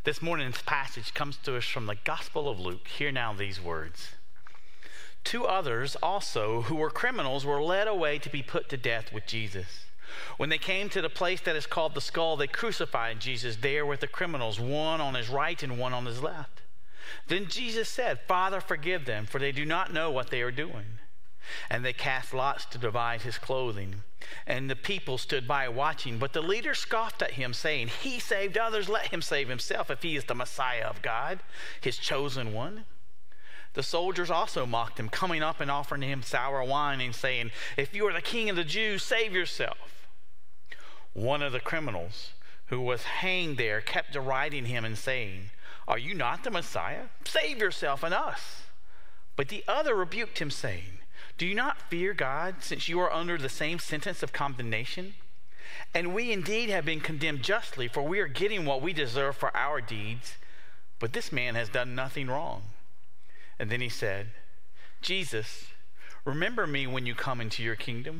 This morning's passage comes to us from the Gospel of Luke. Hear now these words. 2 others also, who were criminals, were led away to be put to death with Jesus. When they came to the place that is called the Skull, they crucified Jesus there with the criminals, one on his right and one on his left. Then Jesus said, "Father, forgive them, for they do not know what they are doing." And they cast lots to divide his clothing. And the people stood by watching. But the leader scoffed at him, saying, "He saved others, let him save himself, if he is the Messiah of God, his chosen one." The soldiers also mocked him, coming up and offering him sour wine and saying, "If you are the king of the Jews, save yourself." One of the criminals who was hanged there kept deriding him and saying, "Are you not the Messiah? Save yourself and us." But the other rebuked him, saying, "Do you not fear God, since you are under the same sentence of condemnation? And we indeed have been condemned justly, for we are getting what we deserve for our deeds. But this man has done nothing wrong." And then he said, "Jesus, remember me when you come into your kingdom."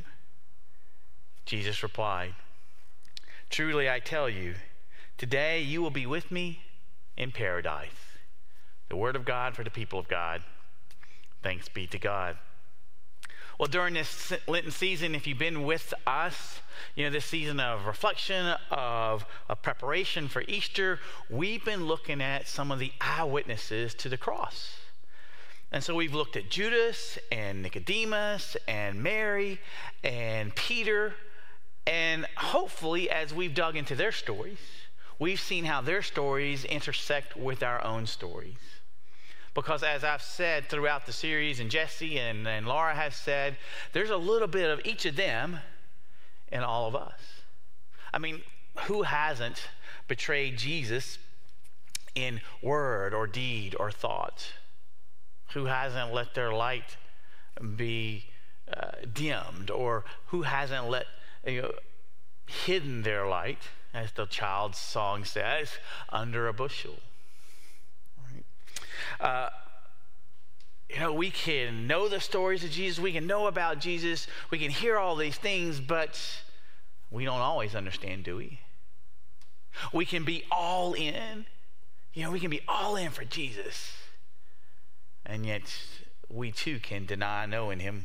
Jesus replied, "Truly I tell you, today you will be with me in paradise." The word of God for the people of God. Thanks be to God. Well, during this Lenten season, if you've been with us, this season of reflection, of preparation for Easter, we've been looking at some of the eyewitnesses to the cross. And so we've looked at Judas and Nicodemus and Mary and Peter. And hopefully, as we've dug into their stories, we've seen how their stories intersect with our own stories. Because as I've said throughout the series, and Jesse and Laura have said, there's a little bit of each of them in all of us. I mean, who hasn't betrayed Jesus in word or deed or thought? Who hasn't let their light be dimmed? Or who hasn't hidden their light, as the child's song says, under a bushel? We can know the stories of Jesus, we can know about Jesus, we can hear all these things, but we don't always understand, do we? We can be all in, we can be all in for Jesus, and yet we too can deny knowing him.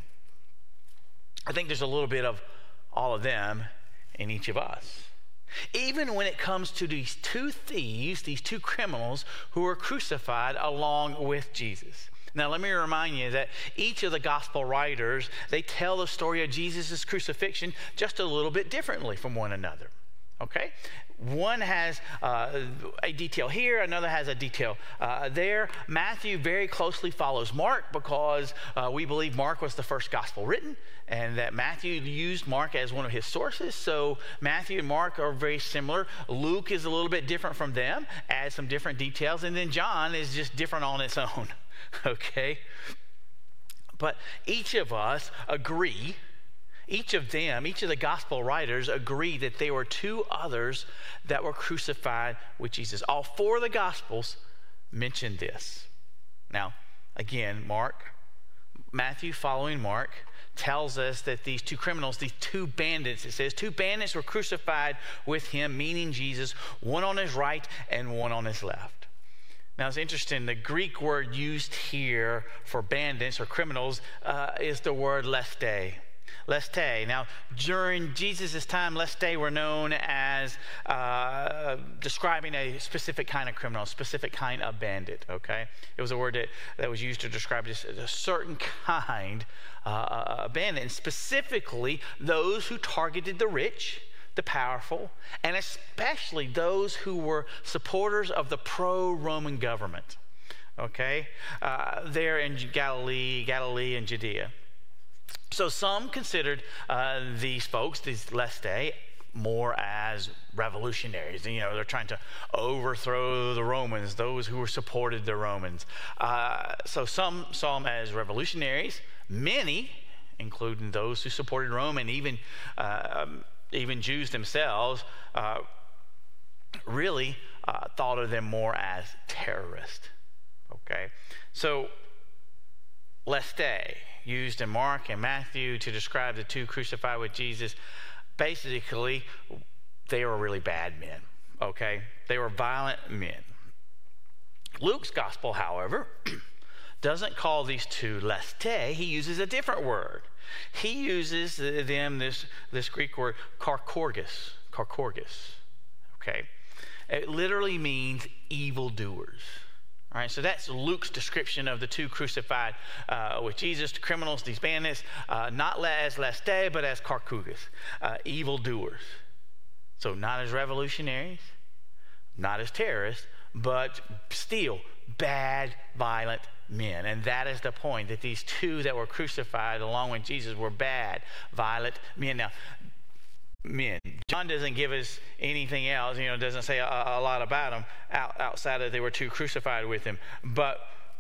I think there's a little bit of all of them in each of us. Even when it comes to these 2 thieves, these 2 criminals who were crucified along with Jesus. Now, let me remind you that each of the gospel writers, they tell the story of Jesus' crucifixion just a little bit differently from one another. Okay? One has a detail here, another has a detail there. Matthew very closely follows Mark because we believe Mark was the first gospel written, and that Matthew used Mark as one of his sources. So Matthew and Mark are very similar. Luke is a little bit different from them, adds some different details, and then John is just different on its own. Okay? But each of us agree. Each of the gospel writers agree that there were 2 others that were crucified with Jesus. All 4 of the gospels mention this. Now, again, Matthew following Mark, tells us that these 2 criminals, these 2 bandits, it says 2 bandits were crucified with him, meaning Jesus, one on his right and one on his left. Now, it's interesting, the Greek word used here for bandits or criminals is the word leste. Leste. Now, during Jesus' time, leste were known as describing a specific kind of criminal, a specific kind of bandit, okay? It was a word that was used to describe just a certain kind of bandit, and specifically those who targeted the rich, the powerful, and especially those who were supporters of the pro-Roman government, okay? There in Galilee and Judea. So some considered these folks, these leste, more as revolutionaries. They're trying to overthrow the Romans, those who were supported the Romans. So some saw them as revolutionaries. Many, including those who supported Rome, and even Jews themselves, really thought of them more as terrorists. Okay, so leste, used in Mark and Matthew to describe the 2 crucified with Jesus, basically they were really bad men. Okay, they were violent men. Luke's gospel, however, doesn't call these two leste. He uses a different word. He uses this Greek word karkorgos. Okay, it literally means evildoers. All right, so that's Luke's description of the two crucified with Jesus, the criminals, these bandits, not as leste, but as karkorgos, evildoers. So not as revolutionaries, not as terrorists, but still bad, violent men. And that is the point, that these two that were crucified along with Jesus were bad, violent men. Now, men. John doesn't give us anything else, doesn't say a lot about them outside of they were two crucified with him. But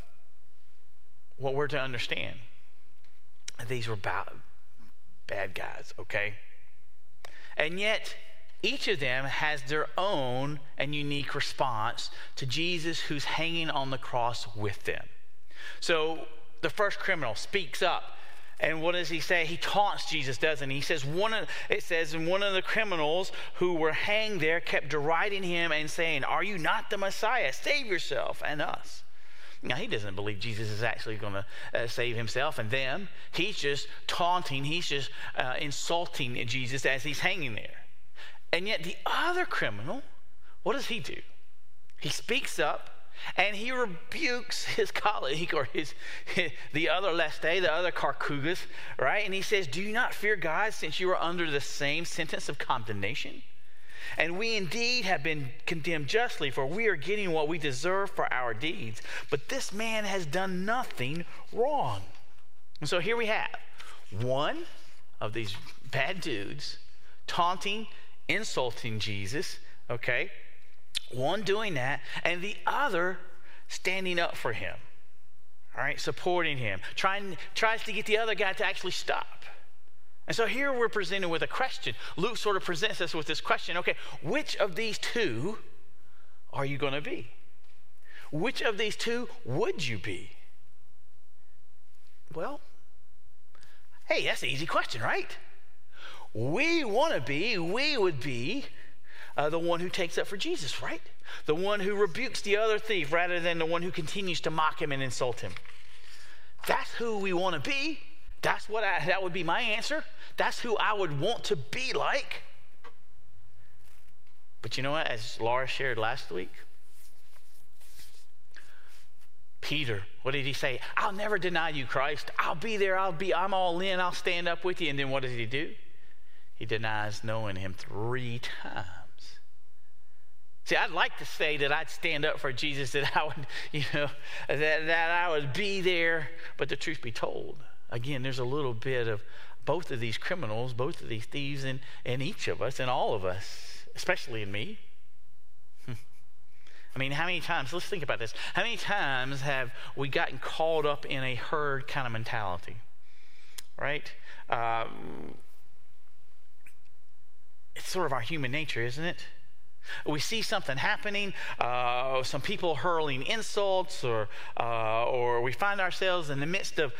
what we're to understand, these were bad guys, okay? And yet, each of them has their own and unique response to Jesus who's hanging on the cross with them. So the first criminal speaks up. And what does he say? He taunts Jesus, doesn't he? He says, it says, and one of the criminals who were hanged there kept deriding him and saying, "Are you not the Messiah? Save yourself and us." Now, he doesn't believe Jesus is actually going to save himself and them. He's just taunting. He's just insulting Jesus as he's hanging there. And yet the other criminal, what does he do? He speaks up and he rebukes his colleague, or the other leste, the other karkorgos, right? And he says, "Do you not fear God, since you are under the same sentence of condemnation? And we indeed have been condemned justly, for we are getting what we deserve for our deeds. But this man has done nothing wrong." And so here we have one of these bad dudes taunting, insulting Jesus, okay? One doing that, and the other standing up for him, all right, supporting him, tries to get the other guy to actually stop. And so here we're presented with a question. Luke sort of presents us with this question, okay, which of these two are you going to be? Which of these two would you be? Well, hey, that's an easy question, right? We would be the one who takes up for Jesus, right? The one who rebukes the other thief rather than the one who continues to mock him and insult him. That's who we want to be. That would be my answer. That's who I would want to be like. But you know what? As Laura shared last week, Peter, what did he say? "I'll never deny you, Christ. I'll be there. I'm all in. I'll stand up with you." And then what does he do? He denies knowing him 3 times. See, I'd like to say that I'd stand up for Jesus, that I would, that I would be there. But the truth be told, again, there's a little bit of both of these criminals, both of these thieves in each of us, and all of us, especially in me. I mean, how many times, let's think about this. How many times have we gotten caught up in a herd kind of mentality, right? It's sort of our human nature, isn't it? We see something happening, some people hurling insults, or we find ourselves in the midst of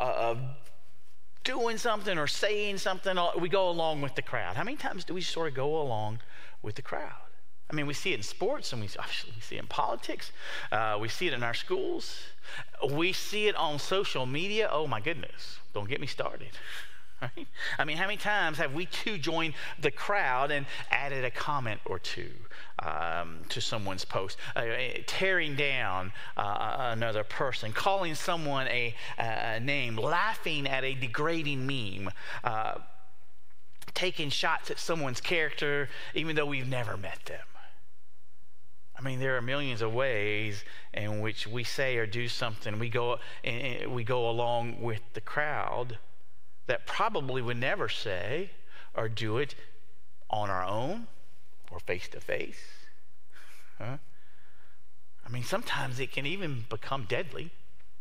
doing something or saying something. We go along with the crowd. How many times do we sort of go along with the crowd? I mean, we see it in sports, and we see it in politics. We see it in our schools. We see it on social media. Oh my goodness, don't get me started. Right? I mean, how many times have we too joined the crowd and added a comment or two to someone's post, tearing down another person, calling someone a name, laughing at a degrading meme, taking shots at someone's character even though we've never met them? I mean, there are millions of ways in which we say or do something. We go along with the crowd that probably would never say or do it on our own or face to face. I mean, sometimes it can even become deadly.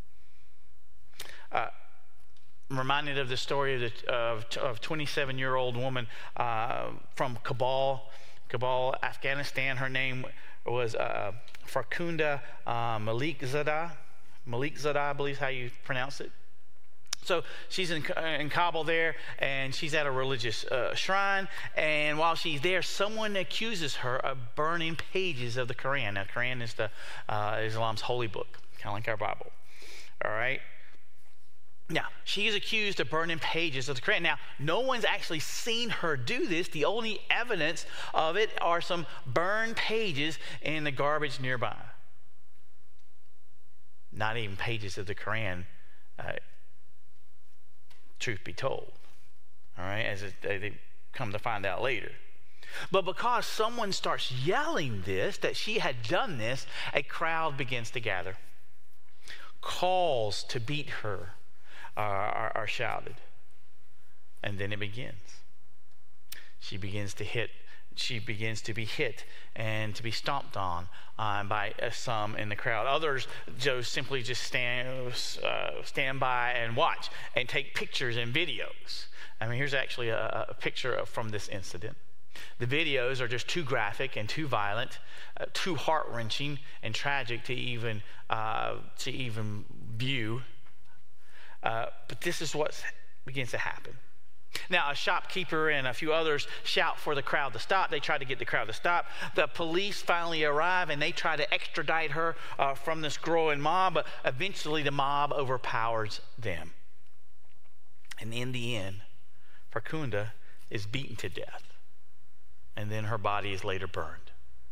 I'm reminded of the story of 27-year-old woman from Kabul, Afghanistan. Her name was Farkhunda Malikzada. Malikzada, I believe is how you pronounce it. So she's in Kabul there, and she's at a religious shrine. And while she's there, someone accuses her of burning pages of the Quran. Now, the Quran is Islam's holy book, kind of like our Bible. All right? Now, she is accused of burning pages of the Quran. Now, no one's actually seen her do this. The only evidence of it are some burned pages in the garbage nearby. Not even pages of the Quran, truth be told, all right, as they come to find out later. But because someone starts yelling this, that she had done this, a crowd begins to gather. Calls to beat her are shouted. And then it begins. She begins to be hit and to be stomped on by some in the crowd. Others simply just stand by and watch and take pictures and videos. I mean, here's actually a picture from this incident. The videos are just too graphic and too violent, too heart-wrenching and tragic to even view. But this is what begins to happen. Now, a shopkeeper and a few others shout for the crowd to stop. They try to get the crowd to stop. The police finally arrive, and they try to extradite her from this growing mob. But eventually, the mob overpowers them. And in the end, Farkhunda is beaten to death. And then her body is later burned.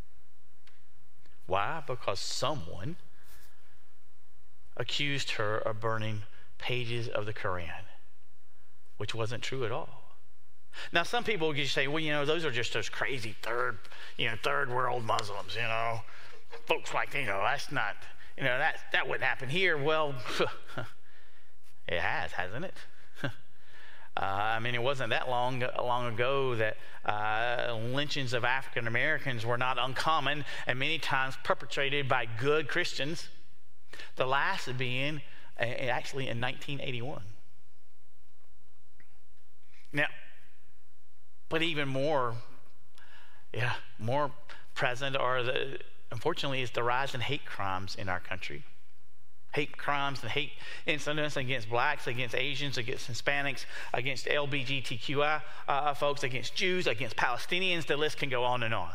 Why? Because someone accused her of burning pages of the Quran, which wasn't true at all. Now, some people just say, well, those are just those crazy third world Muslims, folks like, that's not, that wouldn't happen here. Well, it has, hasn't it? I mean, it wasn't that long ago that lynchings of African Americans were not uncommon and many times perpetrated by good Christians. The last being actually in 1981. Now, but even more present unfortunately, is the rise in hate crimes in our country. Hate crimes and hate incidents against blacks, against Asians, against Hispanics, against LGBTQI folks, against Jews, against Palestinians. The list can go on and on.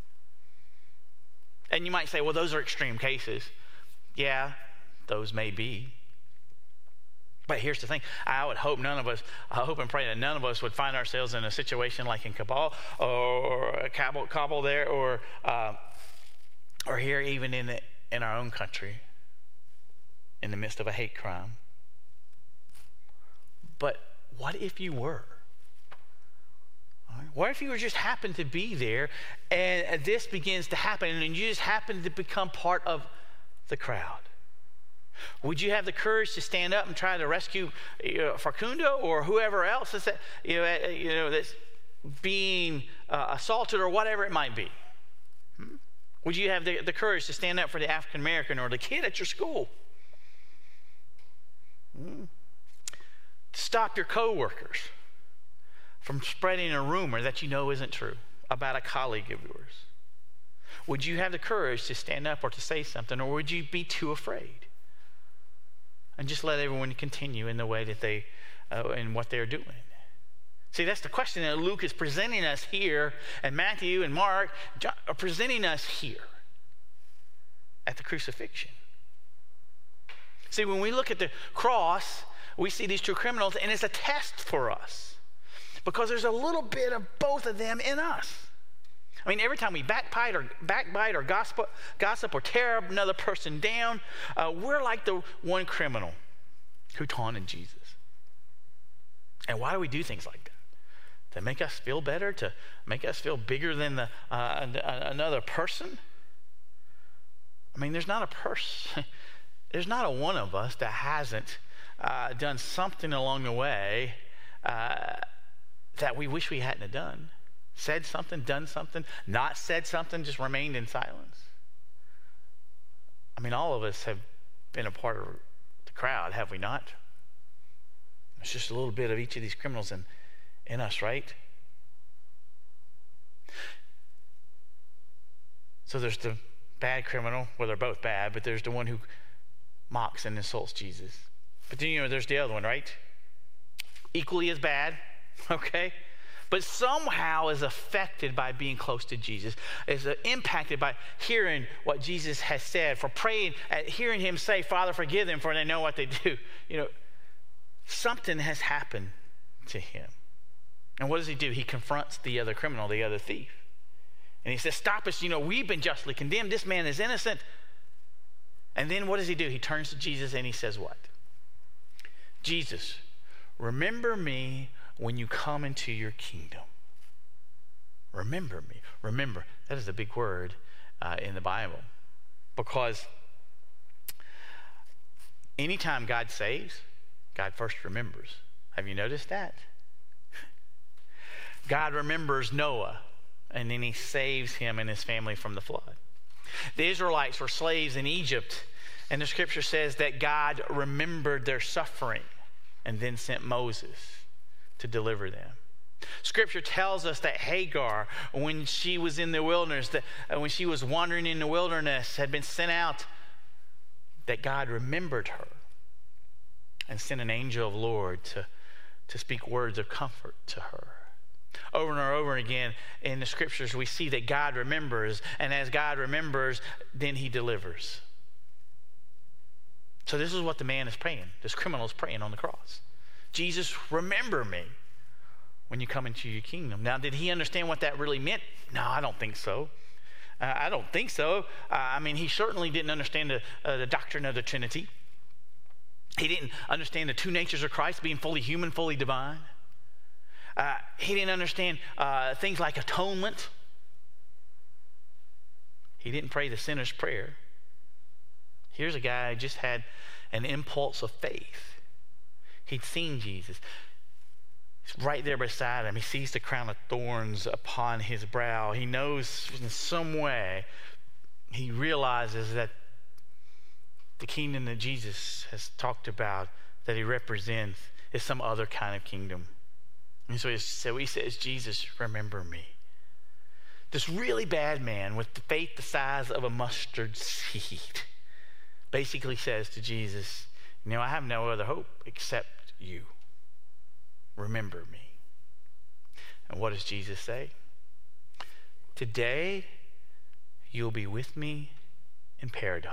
And you might say, well, those are extreme cases. Yeah, those may be. But here's the thing. I hope and pray that none of us would find ourselves in a situation like in Kabul or Kabul there, or here even in our own country, in the midst of a hate crime. But what if you were? What if you just happened to be there and this begins to happen and you just happen to become part of the crowd? Would you have the courage to stand up and try to rescue Farkhunda or whoever else that's being assaulted or whatever it might be? Would you have the courage to stand up for the African American or the kid at your school? To stop your coworkers from spreading a rumor that isn't true about a colleague of yours? Would you have the courage to stand up or to say something, or would you be too afraid and just let everyone continue in the way that in what they're doing? See, that's the question that Luke is presenting us here, and Matthew and Mark are presenting us here at the crucifixion. See, when we look at the cross, we see these two criminals, and it's a test for us because there's a little bit of both of them in us. I mean, every time we backbite or gossip or tear another person down, we're like the one criminal who taunted Jesus. And why do we do things like that? To make us feel better? To make us feel bigger than another person? I mean, there's not a person, there's not a one of us that hasn't done something along the way that we wish we hadn't have done. Said something, done something, not said something, just remained in silence. I mean, all of us have been a part of the crowd, have we not? There's just a little bit of each of these criminals in us, right? So there's the bad criminal, well, they're both bad, but there's the one who mocks and insults Jesus. But then, there's the other one, right? equally as bad, okay? But somehow is affected by being close to Jesus, is impacted by hearing what Jesus has said, for praying, at hearing him say, Father, forgive them, for they know what they do. Something has happened to him. And what does he do? He confronts the other criminal, the other thief. And he says, stop us, we've been justly condemned. This man is innocent. And then what does he do? He turns to Jesus and he says what? Jesus, remember me when you come into your kingdom. Remember me. Remember, that is a big word in the Bible. Because anytime God saves, God first remembers. Have you noticed that? God remembers Noah, and then he saves him and his family from the flood. The Israelites were slaves in Egypt, and the scripture says that God remembered their suffering and then sent Moses to deliver them. Scripture tells us that Hagar, when she was in the wilderness, when she was wandering in the wilderness, had been sent out, that God remembered her and sent an angel of the Lord to speak words of comfort to her. Over and over again in the scriptures, we see that God remembers, and as God remembers, then he delivers. So this is what the man is praying. This criminal is praying on the cross. Jesus, remember me when you come into your kingdom. Now, did he understand what that really meant? No, I don't think so. I don't think so. He certainly didn't understand the doctrine of the Trinity. He didn't understand the two natures of Christ, being fully human, fully divine. He didn't understand things like atonement. He didn't pray the sinner's prayer. Here's a guy who just had an impulse of faith. He'd seen Jesus. He's right there beside him. He sees the crown of thorns upon his brow. He knows in some way, he realizes that the kingdom that Jesus has talked about, that he represents, is some other kind of kingdom. And so he says, Jesus, remember me. This really bad man with the faith the size of a mustard seed basically says to Jesus, I have no other hope except you. Remember me. And what does Jesus say? Today, you'll be with me in paradise.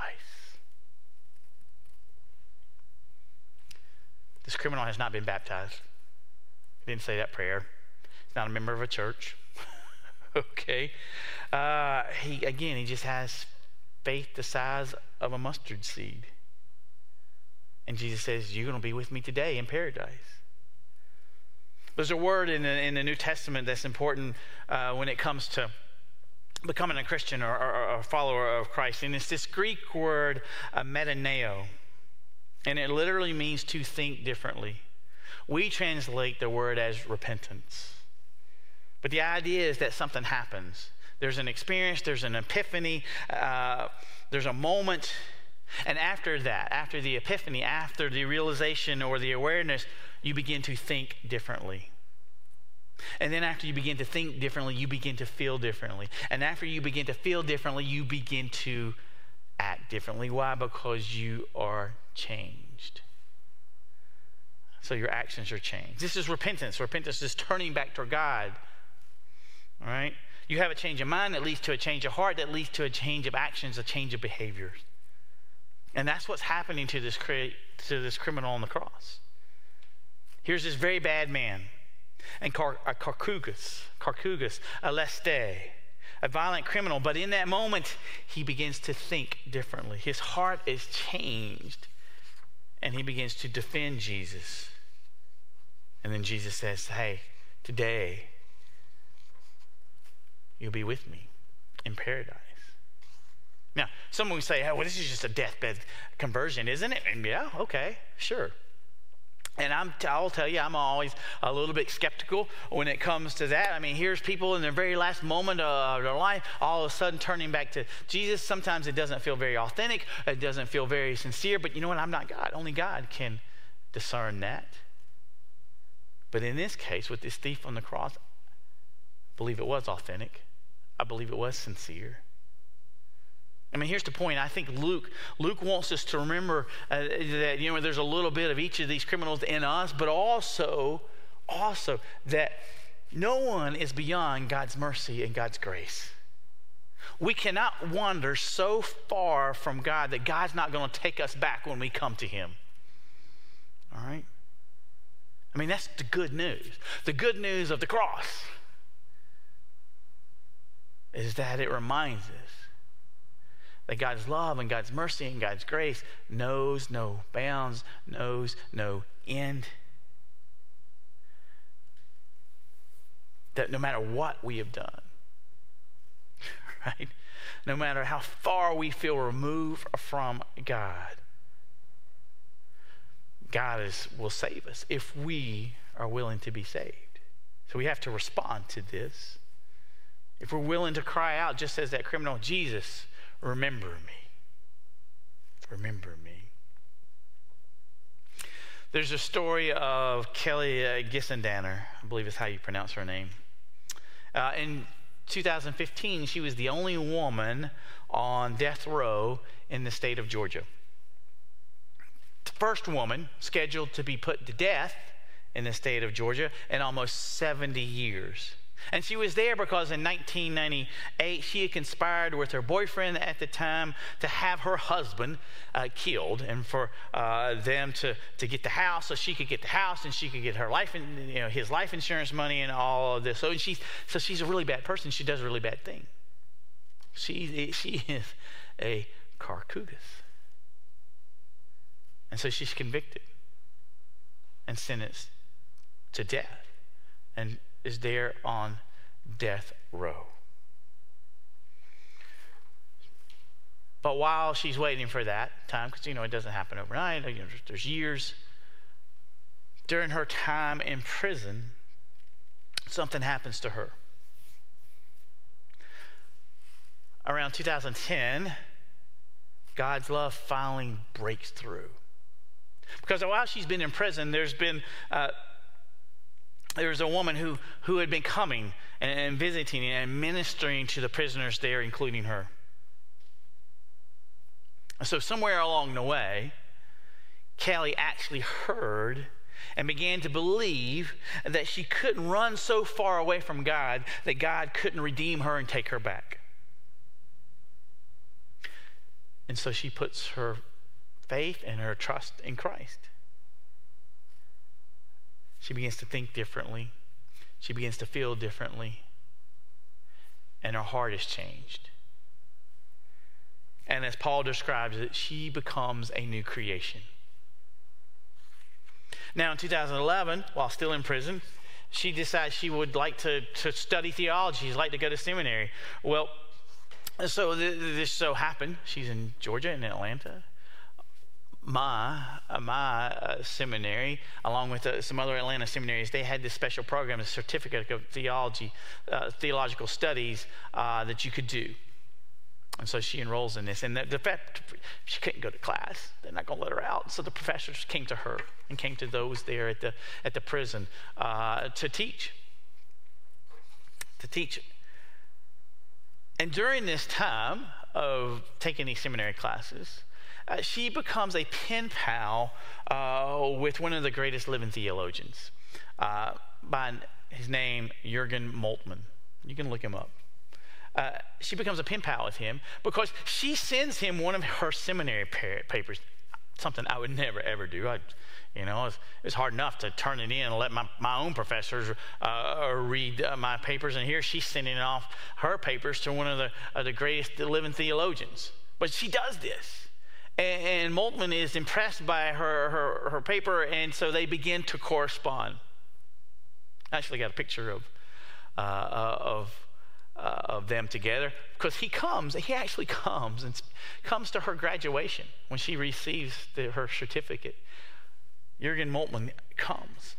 This criminal has not been baptized. He didn't say that prayer. He's not a member of a church. Okay. He just has faith the size of a mustard seed. And Jesus says, you're going to be with me today in paradise. There's a word in the New Testament that's important when it comes to becoming a Christian or a follower of Christ. And it's this Greek word, metaneo. And it literally means to think differently. We translate the word as repentance. But the idea is that something happens. There's an experience, there's an epiphany, there's a moment. And after that, after the epiphany, after the realization or the awareness, you begin to think differently. And then after you begin to think differently, you begin to feel differently. And after you begin to feel differently, you begin to act differently. Why? Because you are changed. So your actions are changed. This is repentance. Repentance is turning back toward God. All right? You have a change of mind that leads to a change of heart, that leads to a change of actions, a change of behaviors. And that's what's happening to this criminal on the cross. Here's this very bad man, and Carcugus, a leste, a violent criminal. But in that moment, he begins to think differently. His heart is changed, and he begins to defend Jesus. And then Jesus says, hey, today, you'll be with me in paradise. Now, someone would say, oh, well, this is just a deathbed conversion, isn't it? And yeah, okay, sure. And I'll tell you, I'm always a little bit skeptical when it comes to that. Here's people in their very last moment of their life, all of a sudden turning back to Jesus. Sometimes it doesn't feel very authentic. It doesn't feel very sincere. But you know what? I'm not God. Only God can discern that. But in this case, with this thief on the cross, I believe it was authentic. I believe it was sincere. Here's the point. I think Luke wants us to remember that there's a little bit of each of these criminals in us, but also also that no one is beyond God's mercy and God's grace. We cannot wander so far from God that God's not going to take us back when we come to him. All right? I mean, that's the good news. The good news of the cross is that it reminds us that God's love and God's mercy and God's grace knows no bounds, knows no end. That no matter what we have done, right? No matter how far we feel removed from God, God will save us if we are willing to be saved. So we have to respond to this. If we're willing to cry out, just as that criminal, Jesus, remember me. Remember me. There's a story of Kelly Gissendaner, I believe is how you pronounce her name. In 2015, she was the only woman on death row in the state of Georgia. The first woman scheduled to be put to death in the state of Georgia in almost 70 years. And she was there because in 1998, she had conspired with her boyfriend at the time to have her husband killed, and for them to get the house, so she could get the house and she could get her his life insurance money and all of this. So she's a really bad person. She does a really bad thing. She is a Carcoogus. And so she's convicted and sentenced to death and is there on death row. But while she's waiting for that time, because it doesn't happen overnight, there's years, during her time in prison, something happens to her. Around 2010, God's love finally breaks through. Because while she's been in prison, there's a woman who had been coming and visiting and ministering to the prisoners there, including her. So somewhere along the way, Kelly actually heard and began to believe that she couldn't run so far away from God that God couldn't redeem her and take her back. And so she puts her faith and her trust in Christ. She begins to think differently. She begins to feel differently. And her heart is changed. And as Paul describes it, she becomes a new creation. Now in 2011, while still in prison, she decides she would like to study theology. She'd like to go to seminary. Well, so this so happened. She's in Georgia, in Atlanta. My seminary, along with some other Atlanta seminaries, they had this special program, a certificate of theology, theological studies that you could do. And so she enrolls in this. And the fact she couldn't go to class, they're not going to let her out. So the professors came to her and came to those there at the prison to teach. And during this time of taking these seminary classes, she becomes a pen pal with one of the greatest living theologians by his name, Jürgen Moltmann. You can look him up. She becomes a pen pal with him because she sends him one of her seminary papers, something I would never, ever do. It's hard enough to turn it in and let my own professors read my papers, and here she's sending off her papers to one of the greatest living theologians. But she does this. And Moltmann is impressed by her paper, and so they begin to correspond. I actually got a picture of them together because he actually comes to her graduation when she receives her certificate. Jürgen Moltmann comes.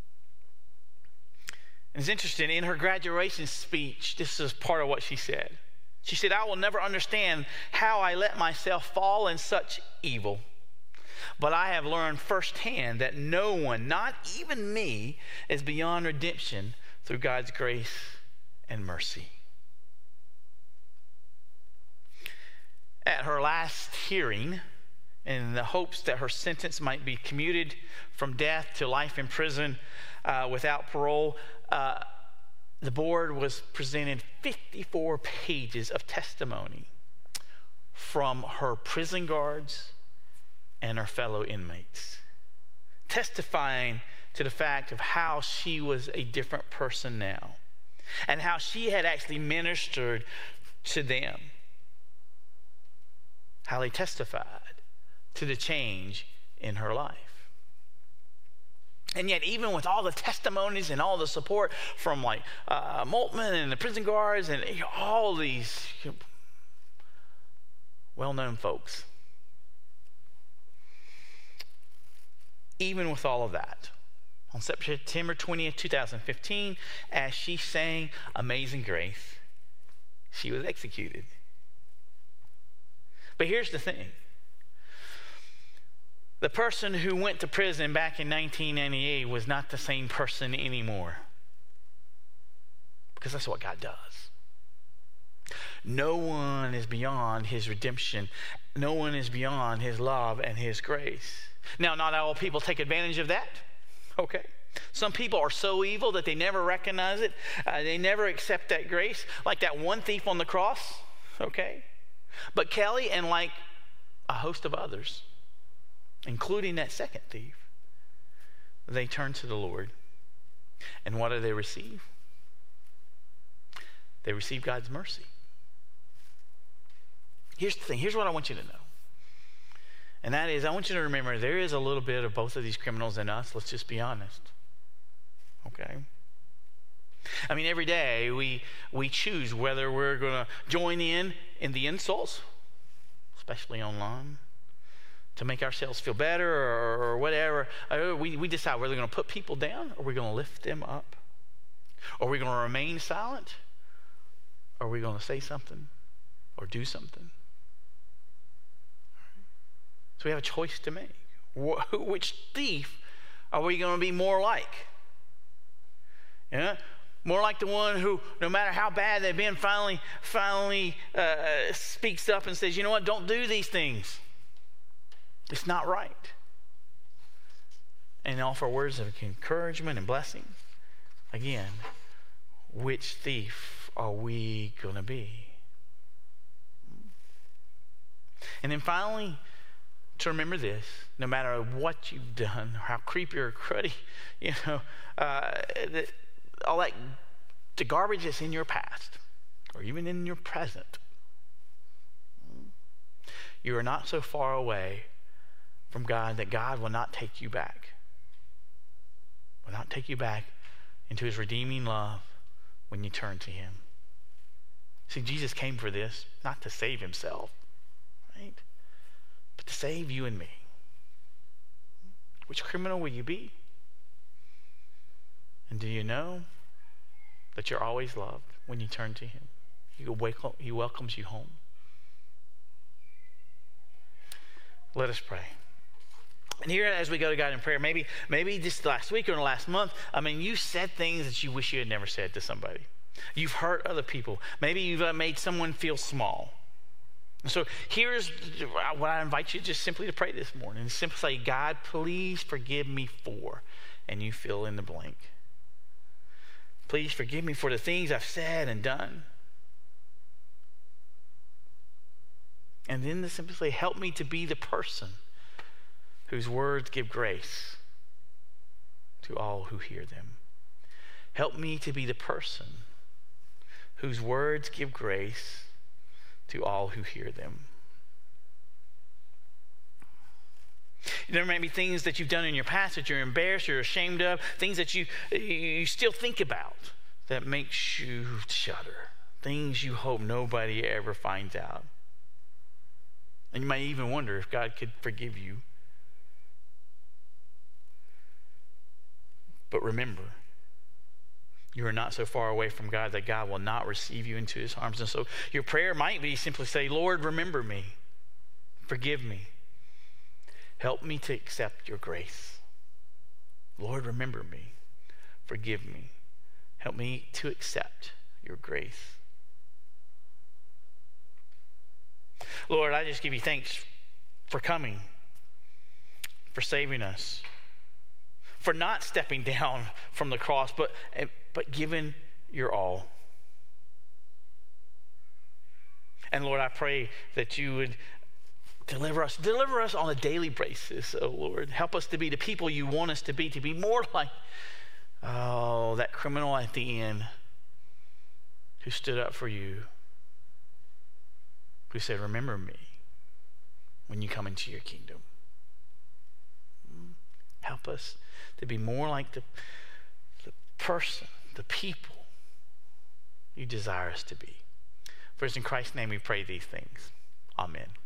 And it's interesting, in her graduation speech, this is part of what she said. She said, "I will never understand how I let myself fall in such evil. But I have learned firsthand that no one, not even me, is beyond redemption through God's grace and mercy." At her last hearing, in the hopes that her sentence might be commuted from death to life in prison without parole, the board was presented 54 pages of testimony from her prison guards and her fellow inmates, testifying to the fact of how she was a different person now and how she had actually ministered to them, how they testified to the change in her life. And yet, even with all the testimonies and all the support from Moltmann and the prison guards and all these well-known folks, even with all of that, on September 20th, 2015, as she sang Amazing Grace, she was executed. But here's the thing. The person who went to prison back in 1998 was not the same person anymore. Because that's what God does. No one is beyond his redemption. No one is beyond his love and his grace. Now, not all people take advantage of that. Okay? Some people are so evil that they never recognize it. They never accept that grace. Like that one thief on the cross. Okay? But Kelly and like a host of others, including that second thief, they turn to the Lord. And what do they receive? They receive God's mercy. Here's the thing. Here's what I want you to know. And that is, I want you to remember, there is a little bit of both of these criminals in us. Let's just be honest. Okay? I mean, every day we choose whether we're going to join in the insults, especially online, to make ourselves feel better or whatever. We decide whether we're going to put people down or we're going to lift them up. Are we going to remain silent? Or are we going to say something or do something? So we have a choice to make. Which thief are we going to be more like? Yeah? More like the one who, no matter how bad they've been, finally speaks up and says, you know what, don't do these things. It's not right. And offer words of encouragement and blessing. Again, which thief are we going to be? And then finally, to remember this, no matter what you've done, or how creepy or cruddy, all that, the garbage that's in your past, or even in your present, you are not so far away from God that God will not take you back. Will not take you back into his redeeming love when you turn to him. See, Jesus came for this, not to save himself, right? But to save you and me. Which criminal will you be? And do you know that you're always loved when you turn to him? He welcomes you home. Let us pray. And here, as we go to God in prayer, maybe this last week or the last month, you said things that you wish you had never said to somebody. You've hurt other people. Maybe you've made someone feel small. So here's what I invite you just simply to pray this morning. Simply say, God, please forgive me for, and you fill in the blank. Please forgive me for the things I've said and done. And then to simply say, help me to be the person whose words give grace to all who hear them. Help me to be the person whose words give grace to all who hear them. There may be things that you've done in your past that you're embarrassed or ashamed of, things that you still think about that makes you shudder, things you hope nobody ever finds out. And you might even wonder if God could forgive you. But remember, you are not so far away from God that God will not receive you into his arms. And so your prayer might be simply say, Lord, remember me. Forgive me. Help me to accept your grace. Lord, remember me. Forgive me. Help me to accept your grace. Lord, I just give you thanks for coming, for saving us, for not stepping down from the cross, but giving your all. And Lord, I pray that you would deliver us on a daily basis, oh Lord. Help us to be the people you want us to be more like, that criminal at the end who stood up for you, who said, remember me when you come into your kingdom. Help us to be more like the person, the people you desire us to be. For it's in Christ's name we pray these things. Amen.